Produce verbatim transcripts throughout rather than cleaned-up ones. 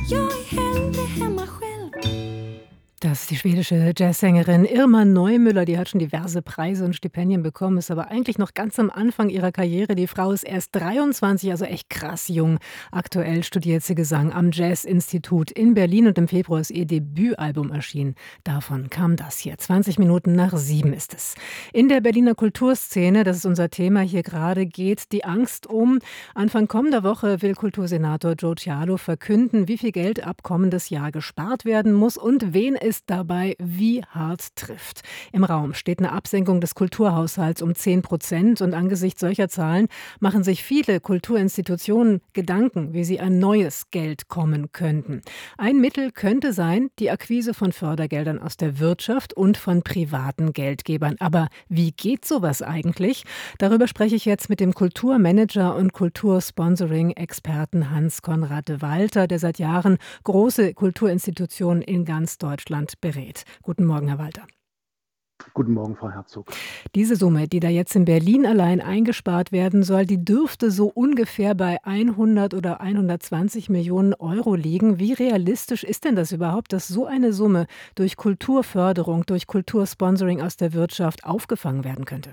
Jag är hellre hemma själv. Das ist die schwedische Jazzsängerin Irma Neumüller, die hat schon diverse Preise und Stipendien bekommen, ist aber eigentlich noch ganz am Anfang ihrer Karriere. Die Frau ist erst dreiundzwanzig, also echt krass jung. Aktuell studiert sie Gesang am Jazzinstitut in Berlin und im Februar ist ihr Debütalbum erschienen. Davon kam das hier. zwanzig Minuten nach sieben ist es. In der Berliner Kulturszene, das ist unser Thema hier gerade, geht die Angst um. Anfang kommender Woche will Kultursenator Joe Cialo verkünden, wie viel Geld ab kommendes Jahr gespart werden muss und wen es dabei wie hart trifft. Im Raum steht eine Absenkung des Kulturhaushalts um zehn Prozent und angesichts solcher Zahlen machen sich viele Kulturinstitutionen Gedanken, wie sie an neues Geld kommen könnten. Ein Mittel könnte sein, die Akquise von Fördergeldern aus der Wirtschaft und von privaten Geldgebern. Aber wie geht sowas eigentlich? Darüber spreche ich jetzt mit dem Kulturmanager und Kultursponsoring-Experten Hans-Konrad Walter, der seit Jahren große Kulturinstitutionen in ganz Deutschland berät. Guten Morgen, Herr Walter. Guten Morgen, Frau Herzog. Diese Summe, die da jetzt in Berlin allein eingespart werden soll, die dürfte so ungefähr bei hundert oder hundertzwanzig Millionen Euro liegen. Wie realistisch ist denn das überhaupt, dass so eine Summe durch Kulturförderung, durch Kultursponsoring aus der Wirtschaft aufgefangen werden könnte?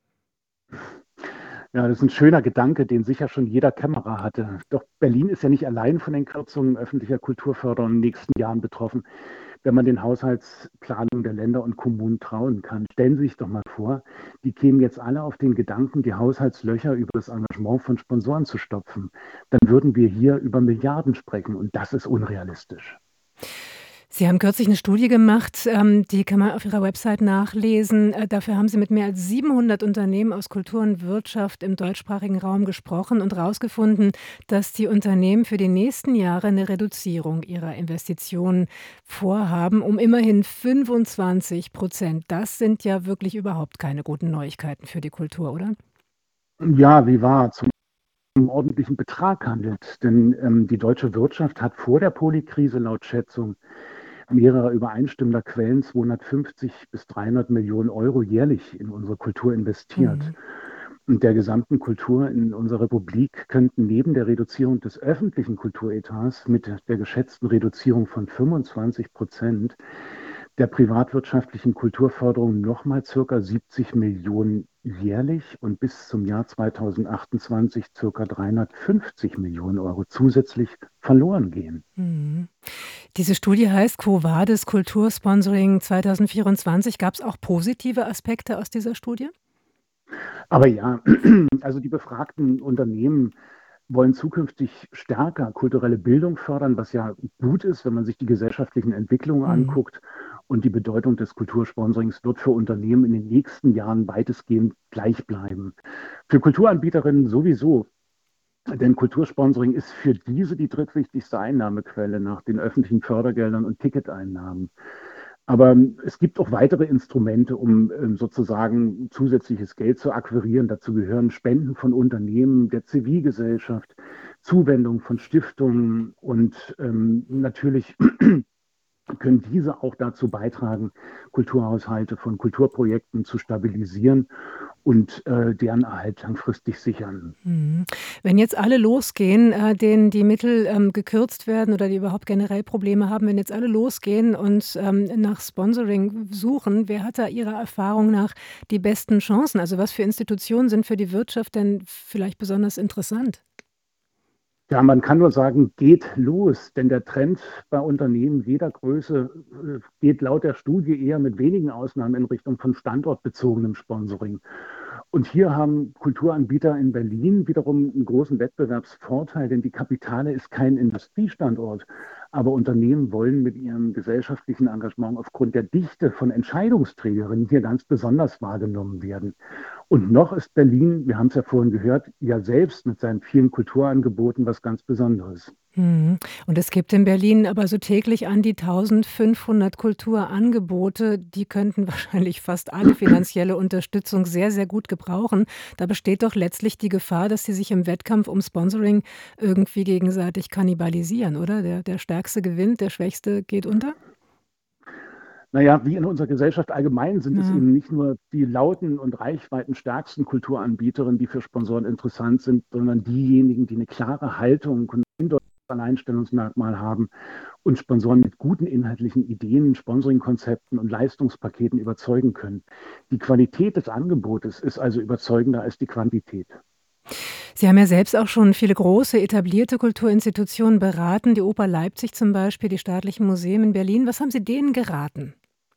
Ja, das ist ein schöner Gedanke, den sicher schon jeder Kämmerer hatte. Doch Berlin ist ja nicht allein von den Kürzungen öffentlicher Kulturförderung in den nächsten Jahren betroffen, wenn man den Haushaltsplanungen der Länder und Kommunen trauen kann. Stellen Sie sich doch mal vor, die kämen jetzt alle auf den Gedanken, die Haushaltslöcher über das Engagement von Sponsoren zu stopfen. Dann würden wir hier über Milliarden sprechen und das ist unrealistisch. Sie haben kürzlich eine Studie gemacht, die kann man auf Ihrer Website nachlesen. Dafür haben Sie mit mehr als siebenhundert Unternehmen aus Kultur und Wirtschaft im deutschsprachigen Raum gesprochen und herausgefunden, dass die Unternehmen für die nächsten Jahre eine Reduzierung ihrer Investitionen vorhaben, um immerhin fünfundzwanzig Prozent. Das sind ja wirklich überhaupt keine guten Neuigkeiten für die Kultur, oder? Ja, wie wahr. Zum ordentlichen Betrag handelt. Denn ähm, die deutsche Wirtschaft hat vor der Polikrise laut Schätzung mehrerer übereinstimmender Quellen zweihundertfünfzig bis dreihundert Millionen Euro jährlich in unsere Kultur investiert. Mhm. Und der gesamten Kultur in unserer Republik könnten neben der Reduzierung des öffentlichen Kulturetats mit der geschätzten Reduzierung von fünfundzwanzig Prozent der privatwirtschaftlichen Kulturförderung nochmal circa siebzig Millionen jährlich und bis zum Jahr zweitausendachtundzwanzig circa dreihundertfünfzig Millionen Euro zusätzlich verloren gehen. Mhm. Diese Studie heißt Quo Vadis Kultursponsoring zweitausendvierundzwanzig. Gab es auch positive Aspekte aus dieser Studie? Aber ja, also die befragten Unternehmen wollen zukünftig stärker kulturelle Bildung fördern, was ja gut ist, wenn man sich die gesellschaftlichen Entwicklungen mhm. anguckt. Und die Bedeutung des Kultursponsorings wird für Unternehmen in den nächsten Jahren weitestgehend gleich bleiben. Für Kulturanbieterinnen sowieso. Denn Kultursponsoring ist für diese die drittwichtigste Einnahmequelle nach den öffentlichen Fördergeldern und Ticketeinnahmen. Aber es gibt auch weitere Instrumente, um sozusagen zusätzliches Geld zu akquirieren. Dazu gehören Spenden von Unternehmen, der Zivilgesellschaft, Zuwendung von Stiftungen und ähm, natürlich können diese auch dazu beitragen, Kulturhaushalte von Kulturprojekten zu stabilisieren und äh, deren Erhalt langfristig sichern. Wenn jetzt alle losgehen, äh, denen die Mittel ähm, gekürzt werden oder die überhaupt generell Probleme haben, wenn jetzt alle losgehen und ähm, nach Sponsoring suchen, wer hat da Ihrer Erfahrung nach die besten Chancen? Also was für Institutionen sind für die Wirtschaft denn vielleicht besonders interessant? Ja, man kann nur sagen, geht los, denn der Trend bei Unternehmen jeder Größe äh, geht laut der Studie eher mit wenigen Ausnahmen in Richtung von standortbezogenem Sponsoring. Und hier haben Kulturanbieter in Berlin wiederum einen großen Wettbewerbsvorteil, denn die Kapitale ist kein Industriestandort. Aber Unternehmen wollen mit ihrem gesellschaftlichen Engagement aufgrund der Dichte von Entscheidungsträgerinnen hier ganz besonders wahrgenommen werden. Und noch ist Berlin, wir haben es ja vorhin gehört, ja selbst mit seinen vielen Kulturangeboten was ganz Besonderes. Und es gibt in Berlin aber so täglich an die eintausendfünfhundert Kulturangebote. Die könnten wahrscheinlich fast alle finanzielle Unterstützung sehr, sehr gut gebrauchen. Da besteht doch letztlich die Gefahr, dass sie sich im Wettkampf um Sponsoring irgendwie gegenseitig kannibalisieren, oder? Der, der Stärkste gewinnt, der Schwächste geht unter? Naja, wie in unserer Gesellschaft allgemein sind Ja. es eben nicht nur die lauten und reichweitenstärksten Kulturanbieterinnen, die für Sponsoren interessant sind, sondern diejenigen, die eine klare Haltung und Alleinstellungsmerkmal haben und Sponsoren mit guten inhaltlichen Ideen, Sponsoringkonzepten und Leistungspaketen überzeugen können. Die Qualität des Angebotes ist also überzeugender als die Quantität. Sie haben ja selbst auch schon viele große, etablierte Kulturinstitutionen beraten, die Oper Leipzig zum Beispiel, die staatlichen Museen in Berlin. Was haben Sie denen geraten?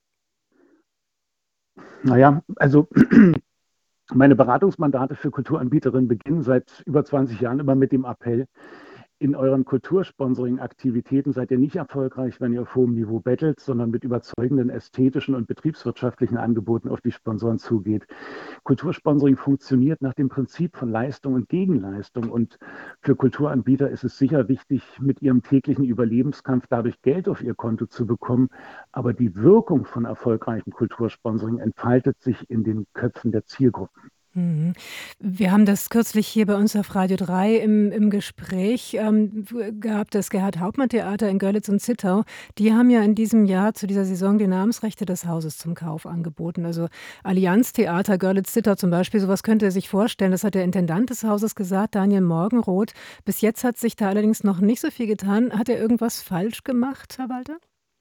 Naja, also meine Beratungsmandate für Kulturanbieterinnen beginnen seit über zwanzig Jahren immer mit dem Appell: In euren Kultursponsoring-Aktivitäten seid ihr nicht erfolgreich, wenn ihr auf hohem Niveau bettelt, sondern mit überzeugenden ästhetischen und betriebswirtschaftlichen Angeboten auf die Sponsoren zugeht. Kultursponsoring funktioniert nach dem Prinzip von Leistung und Gegenleistung. Und für Kulturanbieter ist es sicher wichtig, mit ihrem täglichen Überlebenskampf dadurch Geld auf ihr Konto zu bekommen. Aber die Wirkung von erfolgreichem Kultursponsoring entfaltet sich in den Köpfen der Zielgruppen. Mhm. Wir haben das kürzlich hier bei uns auf Radio drei im, im Gespräch ähm, gehabt, das Gerhard-Hauptmann-Theater in Görlitz und Zittau. Die haben ja in diesem Jahr zu dieser Saison die Namensrechte des Hauses zum Kauf angeboten. Also Allianz Theater Görlitz-Zittau zum Beispiel, sowas könnte er sich vorstellen. Das hat der Intendant des Hauses gesagt, Daniel Morgenroth. Bis jetzt hat sich da allerdings noch nicht so viel getan. Hat er irgendwas falsch gemacht, Herr Walter?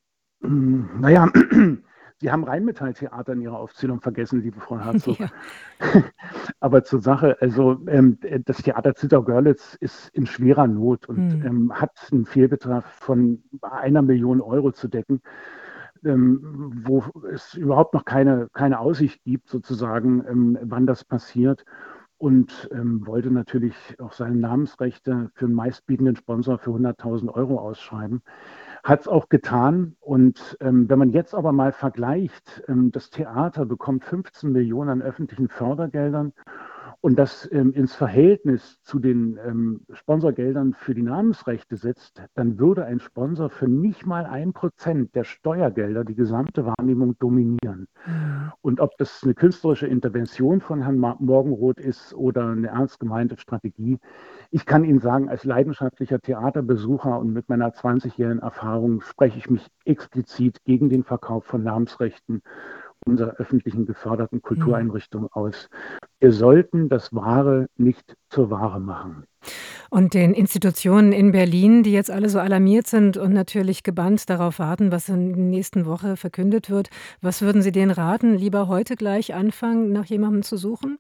Naja, Sie haben Rheinmetall-Theater in Ihrer Aufzählung vergessen, liebe Frau Herzog. Ja. Aber zur Sache, also ähm, das Theater Zittau-Görlitz ist in schwerer Not und hm. ähm, hat einen Fehlbetrag von einer Million Euro zu decken, ähm, wo es überhaupt noch keine, keine Aussicht gibt, sozusagen, ähm, wann das passiert. Und ähm, wollte natürlich auch seine Namensrechte für den meistbietenden Sponsor für hunderttausend Euro ausschreiben. Hat es auch getan. Und ähm, wenn man jetzt aber mal vergleicht, ähm, das Theater bekommt fünfzehn Millionen an öffentlichen Fördergeldern und das ähm, ins Verhältnis zu den ähm, Sponsorgeldern für die Namensrechte setzt, dann würde ein Sponsor für nicht mal ein Prozent der Steuergelder die gesamte Wahrnehmung dominieren. Mhm. Und ob das eine künstlerische Intervention von Herrn Morgenroth ist oder eine ernst gemeinte Strategie, ich kann Ihnen sagen, als leidenschaftlicher Theaterbesucher und mit meiner zwanzigjährigen Erfahrung spreche ich mich explizit gegen den Verkauf von Namensrechten unserer öffentlichen geförderten Kultureinrichtungen aus. Wir sollten das Wahre nicht zur Ware machen. Und den Institutionen in Berlin, die jetzt alle so alarmiert sind und natürlich gebannt darauf warten, was in der nächsten Woche verkündet wird, was würden Sie denen raten? Lieber heute gleich anfangen, nach jemandem zu suchen?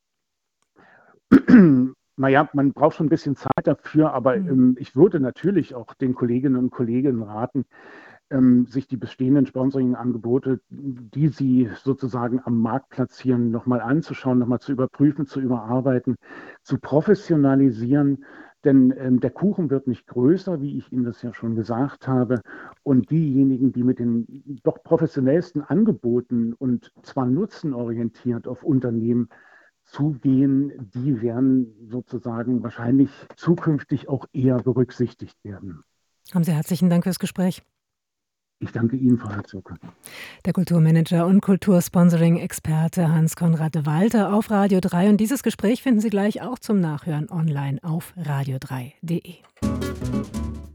Naja, man braucht schon ein bisschen Zeit dafür, aber mhm. ähm, ich würde natürlich auch den Kolleginnen und Kollegen raten, ähm, sich die bestehenden Sponsoring-Angebote, die sie sozusagen am Markt platzieren, nochmal anzuschauen, nochmal zu überprüfen, zu überarbeiten, zu professionalisieren. Denn ähm, der Kuchen wird nicht größer, wie ich Ihnen das ja schon gesagt habe. Und diejenigen, die mit den doch professionellsten Angeboten und zwar nutzenorientiert auf Unternehmen zugehen, die werden sozusagen wahrscheinlich zukünftig auch eher berücksichtigt werden. Haben Sie herzlichen Dank fürs Gespräch. Ich danke Ihnen, Frau Herzog. Der Kulturmanager und Kultursponsoring-Experte Hans-Konrad Walter auf Radio drei. Und dieses Gespräch finden Sie gleich auch zum Nachhören online auf radio drei punkt de.